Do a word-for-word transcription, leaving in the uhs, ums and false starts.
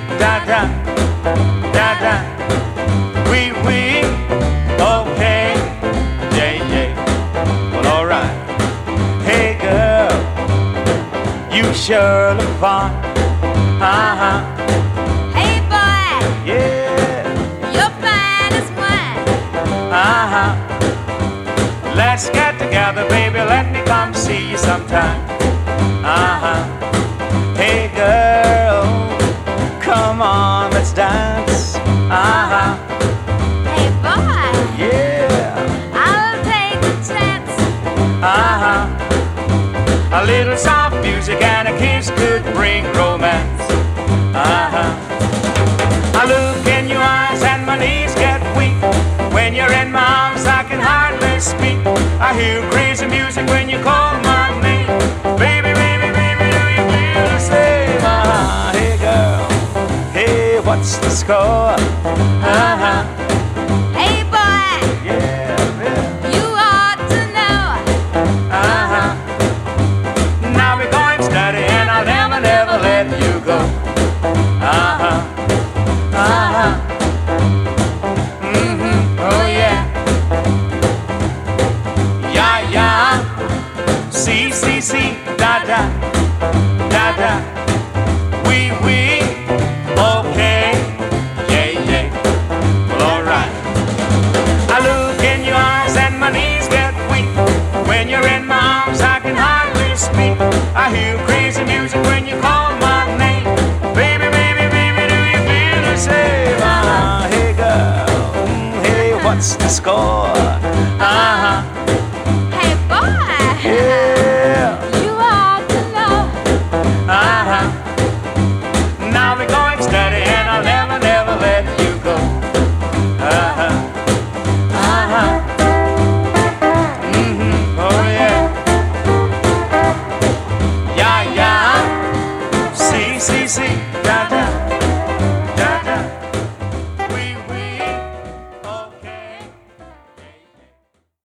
da da, da da. Oui, oui, okay, yeah, yeah. Well, alright. Hey girl, you sure look fine. Uh-huh. Hey boy, Yeah. you're fine as wine. Uh-huh. Let's get together, baby. Let me come see you sometime. Uh-huh. Hey girl, come on, let's dance. Uh-huh. Hey boy, Yeah. I'll take a chance. Uh-huh. A little soft music and a kiss could bring romance. Uh-huh. I look in your eyes and my knees get weak. When you're in my arms I can hardly speak. I hear crazy music when you call my name. Baby, baby, baby, do you feel the same? Uh-huh. Hey girl, hey, what's the score? Uh-huh. Hey boy, Yeah, yeah. you ought to know. Uh-huh. Now we're going steady and I'll never, never let you go. Uh-huh. Uh-huh. Mm-hmm. Oh yeah. Yeah, yeah. See, see, see. Da, da. Da, da. Oui, oui. Okay. Yeah, yeah. Well, alright. I look in your eyes and my knees get weak. When you're in my arms I can hardly speak. I hear crazy music when you call my name. Baby, baby, baby, do you feel the same? Uh-huh. Hey girl, mm, hey, what's the score? Uh-huh. Hey boy, Yeah. you ought to know. Uh-huh. Now we're going steady and I'll never, never let you go. Uh-huh. Uh-huh. Mm-hmm. Oh yeah. Yeah, yeah. See, see, see.